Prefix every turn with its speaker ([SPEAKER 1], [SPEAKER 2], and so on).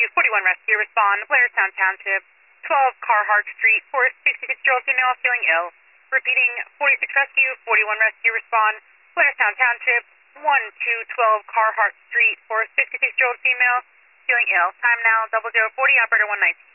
[SPEAKER 1] 41 Rescue, respond, Blairstown Township, 12 Carhart Street, for a 66-year-old female feeling ill. Repeating, 46 Rescue, 41 Rescue, respond, Blairstown Township, 1212 Carhart Street, for a 66-year-old female feeling ill. Time now, 0040, operator 119.